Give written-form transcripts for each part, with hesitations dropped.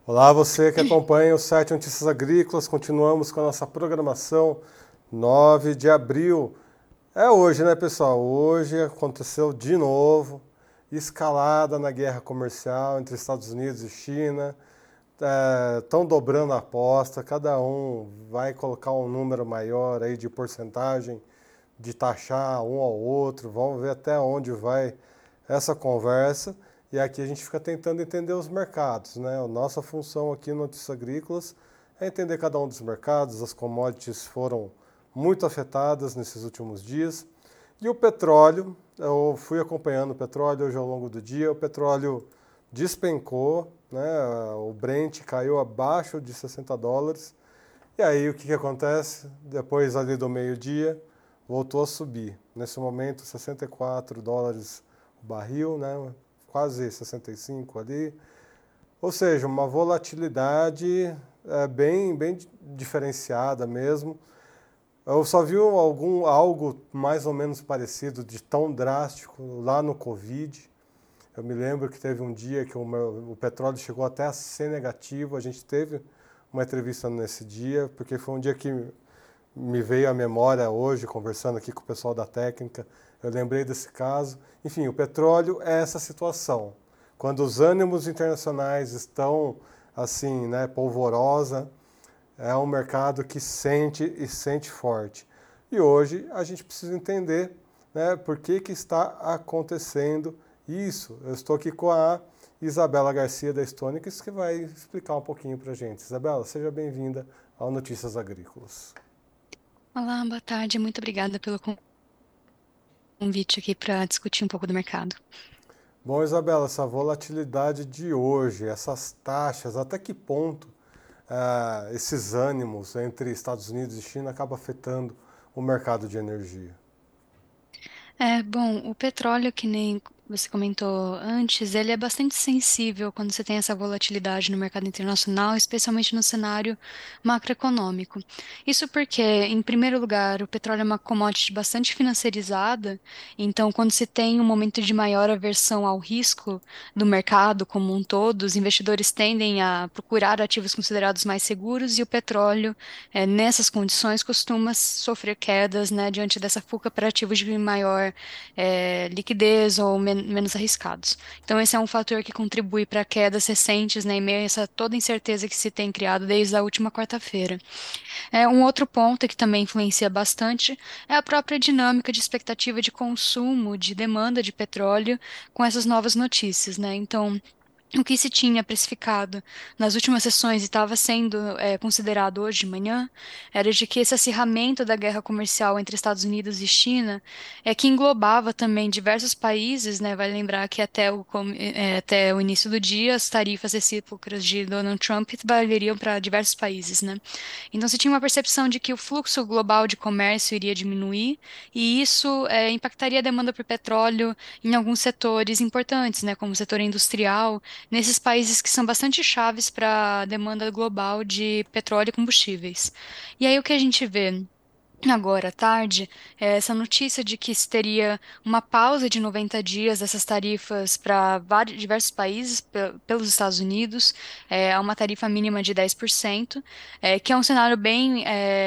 Olá, você que acompanha o site Notícias Agrícolas. Continuamos com a nossa programação 9 de abril. É hoje, né, pessoal? Hoje aconteceu de novo escalada na guerra comercial entre Estados Unidos e China. Estão dobrando a aposta, cada um vai colocar um número maior aí de porcentagem de taxar um ao outro. Vamos ver até onde vai essa conversa. E aqui a gente fica tentando entender os mercados, né? A nossa função aqui no Notícias Agrícolas é entender cada um dos mercados. As commodities foram muito afetadas nesses últimos dias. E o petróleo, eu fui acompanhando o petróleo hoje ao longo do dia, o petróleo despencou, né? O Brent caiu abaixo de $60. E aí o que acontece? Depois ali do meio-dia, voltou a subir. Nesse momento, $64 o barril, né? Quase 65 ali. Ou seja, uma volatilidade bem diferenciada mesmo. Eu só vi algo mais ou menos parecido de tão drástico lá no Covid. Eu me lembro que teve um dia que o petróleo chegou até a ser negativo. A gente teve uma entrevista nesse dia, porque foi um dia que me veio à memória hoje, conversando aqui com o pessoal da técnica. Eu lembrei desse caso. Enfim, o petróleo é essa situação. Quando os ânimos internacionais estão assim, né, polvorosa, é um mercado que sente e sente forte. E hoje a gente precisa entender, né, por que está acontecendo isso. Eu estou aqui com a Isabela Garcia da Stonics, que vai explicar um pouquinho para a gente. Isabela, seja bem-vinda ao Notícias Agrícolas. Olá, boa tarde. Muito obrigada pelo convite aqui para discutir um pouco do mercado. Bom, Isabela, essa volatilidade de hoje, essas taxas, até que ponto esses ânimos entre Estados Unidos e China acabam afetando o mercado de energia? Bom, o petróleo, que nem você comentou antes, ele é bastante sensível quando você tem essa volatilidade no mercado internacional, especialmente no cenário macroeconômico. Isso porque, em primeiro lugar, o petróleo é uma commodity bastante financiarizada, então, quando se tem um momento de maior aversão ao risco do mercado como um todo, os investidores tendem a procurar ativos considerados mais seguros e o petróleo, nessas condições, costuma sofrer quedas, né, diante dessa fuga para ativos de maior liquidez ou menos arriscados. Então, esse é um fator que contribui para quedas recentes, né, em meio a essa toda incerteza que se tem criado desde a última quarta-feira. Um outro ponto que também influencia bastante é a própria dinâmica de expectativa de consumo, de demanda de petróleo com essas novas notícias, né? Então, o que se tinha precificado nas últimas sessões e estava sendo considerado hoje de manhã era de que esse acirramento da guerra comercial entre Estados Unidos e China que englobava também diversos países, né? Vai lembrar que até o início do dia as tarifas recíprocas de Donald Trump valeriam para diversos países, né? Então se tinha uma percepção de que o fluxo global de comércio iria diminuir e isso impactaria a demanda por petróleo em alguns setores importantes, né? Como o setor industrial nesses países que são bastante chaves para a demanda global de petróleo e combustíveis. E aí o que a gente vê agora à tarde é essa notícia de que se teria uma pausa de 90 dias dessas tarifas para diversos países pelos Estados Unidos, a uma tarifa mínima de 10%, que é um cenário bem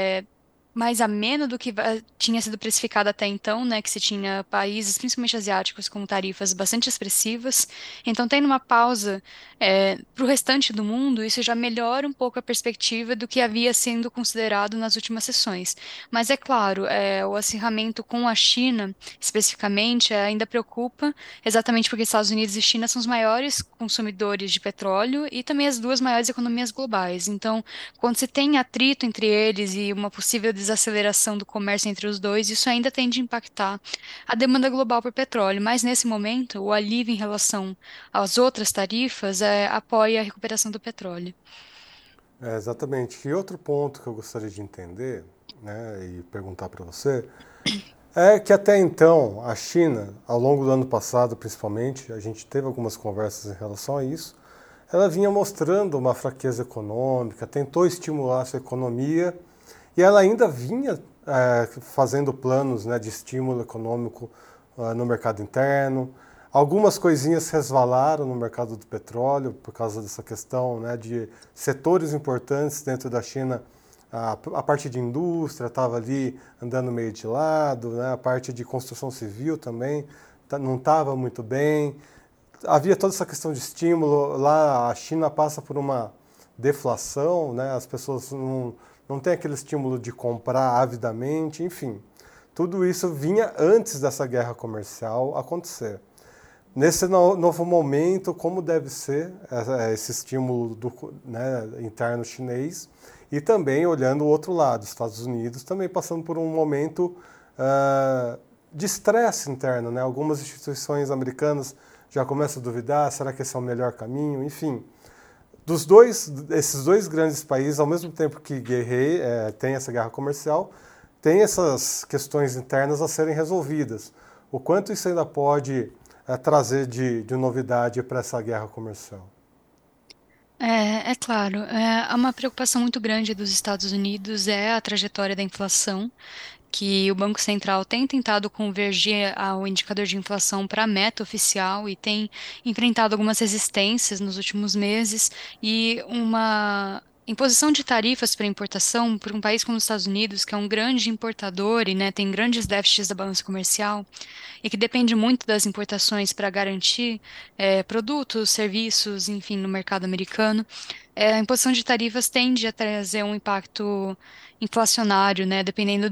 mais ameno do que tinha sido precificado até então, né, que se tinha países, principalmente asiáticos, com tarifas bastante expressivas. Então, tendo uma pausa para o restante do mundo, isso já melhora um pouco a perspectiva do que havia sendo considerado nas últimas sessões. Mas é claro, o acirramento com a China, especificamente, ainda preocupa, exatamente porque Estados Unidos e China são os maiores consumidores de petróleo e também as duas maiores economias globais. Então, quando se tem atrito entre eles e uma possível desaceleração do comércio entre os dois, isso ainda tende a impactar a demanda global por petróleo. Mas nesse momento, o alívio em relação às outras tarifas apoia a recuperação do petróleo. Exatamente. E outro ponto que eu gostaria de entender, né, e perguntar para você, é que até então a China, ao longo do ano passado principalmente, a gente teve algumas conversas em relação a isso, ela vinha mostrando uma fraqueza econômica, tentou estimular a sua economia e ela ainda vinha fazendo planos, né, de estímulo econômico no mercado interno. Algumas coisinhas resvalaram no mercado do petróleo por causa dessa questão, né, de setores importantes dentro da China. A parte de indústria estava ali andando meio de lado, né, a parte de construção civil também não estava muito bem. Havia toda essa questão de estímulo. Lá a China passa por uma deflação, né, as pessoas não têm aquele estímulo de comprar avidamente, enfim. Tudo isso vinha antes dessa guerra comercial acontecer. Nesse novo momento, como deve ser esse estímulo né, interno chinês, e também olhando o outro lado, Estados Unidos também passando por um momento de estresse interno, né? Algumas instituições americanas já começam a duvidar, será que esse é o melhor caminho? Enfim, esses dois grandes países, ao mesmo tempo que tem essa guerra comercial, tem essas questões internas a serem resolvidas. O quanto isso ainda pode trazer de novidade para essa guerra comercial? É claro, há uma preocupação muito grande dos Estados Unidos é a trajetória da inflação, que o Banco Central tem tentado convergir ao indicador de inflação para a meta oficial e tem enfrentado algumas resistências nos últimos meses e uma imposição de tarifas para importação por um país como os Estados Unidos, que é um grande importador e, né, tem grandes déficits da balança comercial e que depende muito das importações para garantir produtos, serviços, enfim, no mercado americano. A imposição de tarifas tende a trazer um impacto inflacionário, né, dependendo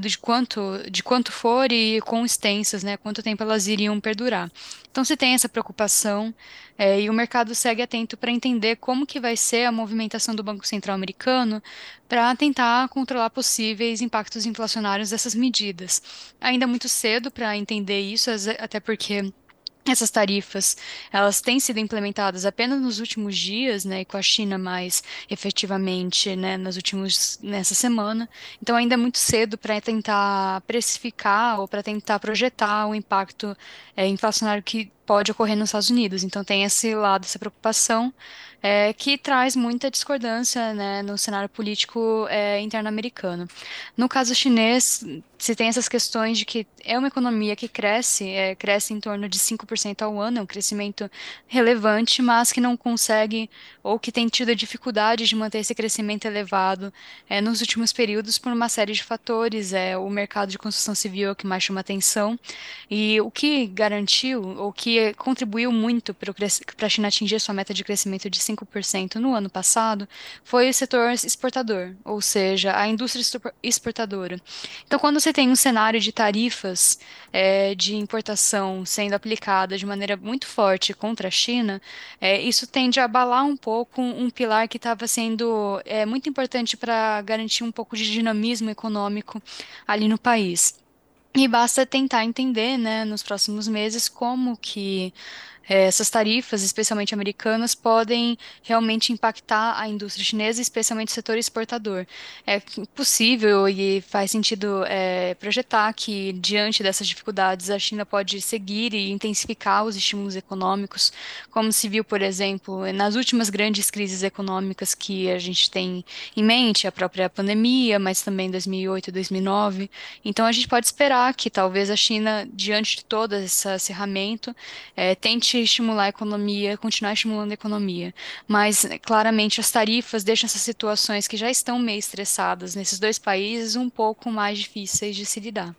de quanto for e quão extensas, né, quanto tempo elas iriam perdurar. Então, se tem essa preocupação, e o mercado segue atento para entender como que vai ser a movimentação do Banco Central americano para tentar controlar possíveis impactos inflacionários dessas medidas. Ainda é muito cedo para entender isso, até porque essas tarifas, elas têm sido implementadas apenas nos últimos dias, né, e com a China mais efetivamente, né, nessa semana. Então ainda é muito cedo para tentar precificar ou para tentar projetar o impacto inflacionário que pode ocorrer nos Estados Unidos. Então tem esse lado, essa preocupação que traz muita discordância, né, no cenário político interno americano. No caso chinês, se tem essas questões de que é uma economia que cresce em torno de 5% ao ano, é um crescimento relevante, mas que não consegue ou que tem tido a dificuldade de manter esse crescimento elevado nos últimos períodos por uma série de fatores. O mercado de construção civil é o que mais chama atenção, e o que garantiu, ou que contribuiu muito para a China atingir sua meta de crescimento de 5% no ano passado, foi o setor exportador, ou seja, a indústria exportadora. Então, quando você tem um cenário de tarifas de importação sendo aplicada de maneira muito forte contra a China, isso tende a abalar um pouco um pilar que estava sendo muito importante para garantir um pouco de dinamismo econômico ali no país. E basta tentar entender, né, nos próximos meses como que essas tarifas, especialmente americanas, podem realmente impactar a indústria chinesa, especialmente o setor exportador. É possível e faz sentido projetar que, diante dessas dificuldades, a China pode seguir e intensificar os estímulos econômicos, como se viu, por exemplo, nas últimas grandes crises econômicas que a gente tem em mente, a própria pandemia, mas também 2008 e 2009. Então, a gente pode esperar que talvez a China, diante de todo esse acirramento, tente estimular a economia, continuar estimulando a economia. Mas, claramente, as tarifas deixam essas situações que já estão meio estressadas nesses dois países um pouco mais difíceis de se lidar.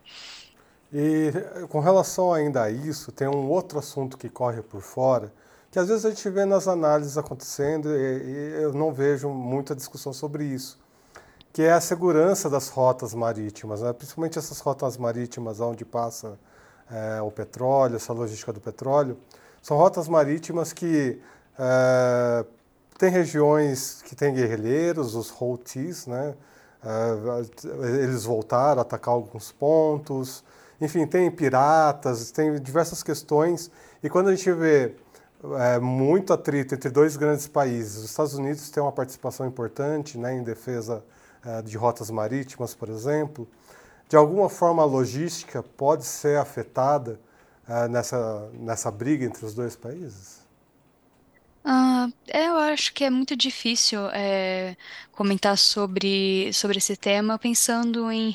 E com relação ainda a isso, tem um outro assunto que corre por fora, que às vezes a gente vê nas análises acontecendo e eu não vejo muita discussão sobre isso, que é a segurança das rotas marítimas, né? Principalmente essas rotas marítimas onde passa o petróleo, essa logística do petróleo. São rotas marítimas que tem regiões que têm guerrilheiros, os Houthis, né? Eles voltaram a atacar alguns pontos. Enfim, tem piratas, tem diversas questões. E quando a gente vê muito atrito entre dois grandes países, os Estados Unidos têm uma participação importante, né, em defesa de rotas marítimas, por exemplo. De alguma forma, a logística pode ser afetada nessa briga entre os dois países? Eu acho que é muito difícil comentar sobre esse tema pensando em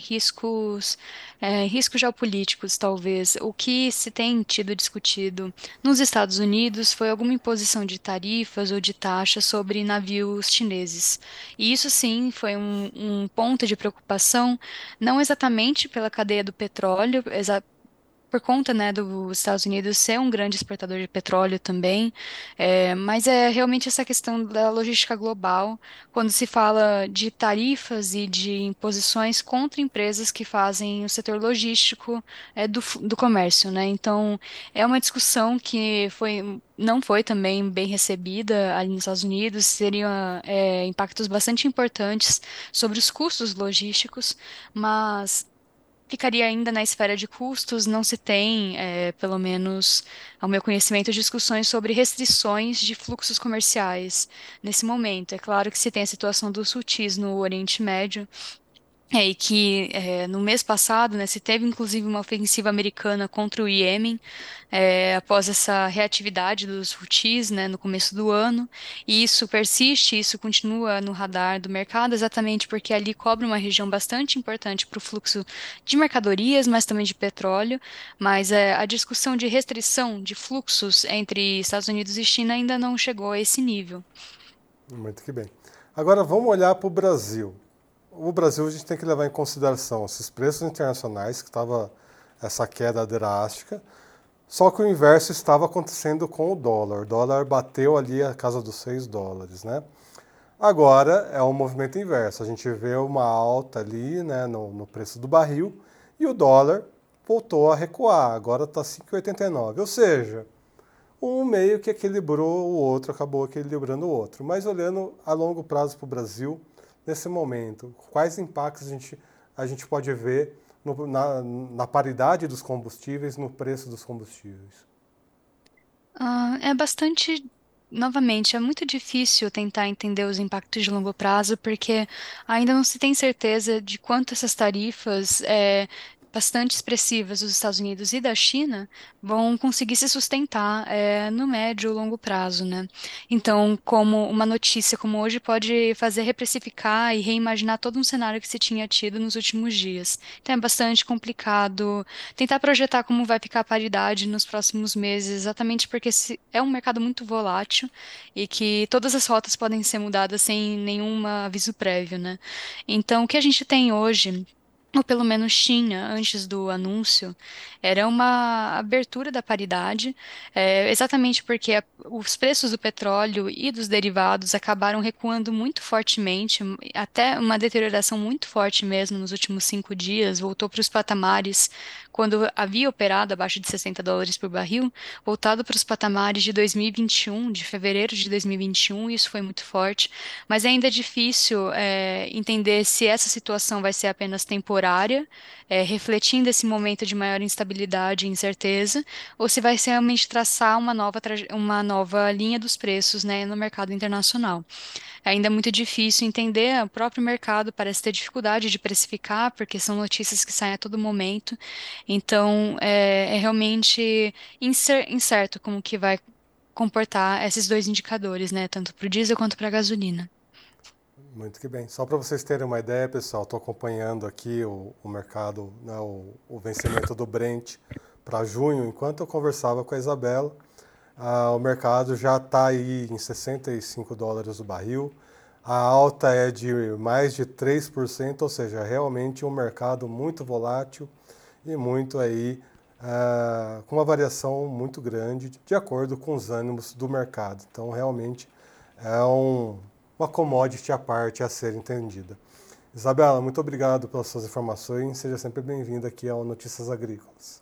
riscos geopolíticos, talvez. O que se tem tido discutido nos Estados Unidos foi alguma imposição de tarifas ou de taxas sobre navios chineses. E isso sim foi um ponto de preocupação, não exatamente pela cadeia do petróleo, por conta, né, dos Estados Unidos ser um grande exportador de petróleo também, mas é realmente essa questão da logística global, quando se fala de tarifas e de imposições contra empresas que fazem o setor logístico, do comércio, né? Então, é uma discussão que não foi também bem recebida ali nos Estados Unidos, seriam impactos bastante importantes sobre os custos logísticos, mas ficaria ainda na esfera de custos, não se tem, pelo menos ao meu conhecimento, discussões sobre restrições de fluxos comerciais nesse momento. É claro que se tem a situação dos Houthis no Oriente Médio, e que no mês passado, né, se teve inclusive uma ofensiva americana contra o Iêmen, após essa reatividade dos Houthis, né, no começo do ano, e isso persiste, isso continua no radar do mercado, exatamente porque ali cobre uma região bastante importante para o fluxo de mercadorias, mas também de petróleo, mas a discussão de restrição de fluxos entre Estados Unidos e China ainda não chegou a esse nível. Muito que bem. Agora vamos olhar para o Brasil. O Brasil a gente tem que levar em consideração esses preços internacionais, que estava essa queda drástica, só que o inverso estava acontecendo com o dólar. O dólar bateu ali a casa dos US$ 6, né? Agora é um movimento inverso. A gente vê uma alta ali, né, no preço do barril e o dólar voltou a recuar. Agora está 5,89. Ou seja, um meio que equilibrou o outro, acabou equilibrando o outro. Mas olhando a longo prazo para o Brasil, nesse momento, quais impactos a gente pode ver na paridade dos combustíveis, no preço dos combustíveis? É bastante. Novamente, é muito difícil tentar entender os impactos de longo prazo, porque ainda não se tem certeza de quanto essas tarifas bastante expressivas dos Estados Unidos e da China vão conseguir se sustentar no médio e longo prazo, né? Então, como uma notícia como hoje pode fazer reprecificar e reimaginar todo um cenário que se tinha tido nos últimos dias. Então, é bastante complicado tentar projetar como vai ficar a paridade nos próximos meses, exatamente porque é um mercado muito volátil e que todas as rotas podem ser mudadas sem nenhum aviso prévio, né? Então, o que a gente tem hoje, ou pelo menos tinha antes do anúncio, era uma abertura da paridade, exatamente porque os preços do petróleo e dos derivados acabaram recuando muito fortemente, até uma deterioração muito forte mesmo nos últimos 5 dias, voltou para os patamares quando havia operado abaixo de US$ 60 por barril, voltado para os patamares de 2021, de fevereiro de 2021, e isso foi muito forte, mas ainda é difícil entender se essa situação vai ser apenas temporária, refletindo esse momento de maior instabilidade e incerteza, ou se vai ser realmente traçar uma nova linha dos preços, né, no mercado internacional. Ainda é muito difícil entender, o próprio mercado parece ter dificuldade de precificar, porque são notícias que saem a todo momento. Então, é realmente incerto como que vai comportar esses dois indicadores, né? Tanto para o diesel quanto para a gasolina. Muito que bem. Só para vocês terem uma ideia, pessoal, estou acompanhando aqui o mercado, né, o vencimento do Brent para junho. Enquanto eu conversava com a Isabela, o mercado já está aí em US$ 65 o barril. A alta é de mais de 3%, ou seja, realmente um mercado muito volátil e muito aí com uma variação muito grande de acordo com os ânimos do mercado. Então, realmente é uma commodity à parte a ser entendida. Isabela, muito obrigado pelas suas informações. Seja sempre bem-vinda aqui ao Notícias Agrícolas.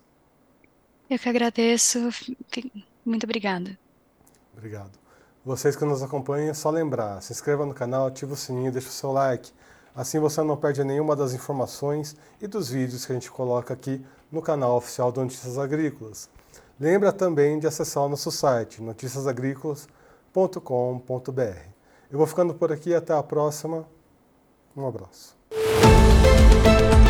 Eu que agradeço. Muito obrigada. Obrigado. Vocês que nos acompanham, é só lembrar, se inscreva no canal, ative o sininho, deixe o seu like. Assim você não perde nenhuma das informações e dos vídeos que a gente coloca aqui no canal oficial do Notícias Agrícolas. Lembra também de acessar o nosso site, noticiasagricolas.com.br. Eu vou ficando por aqui, até a próxima. Um abraço.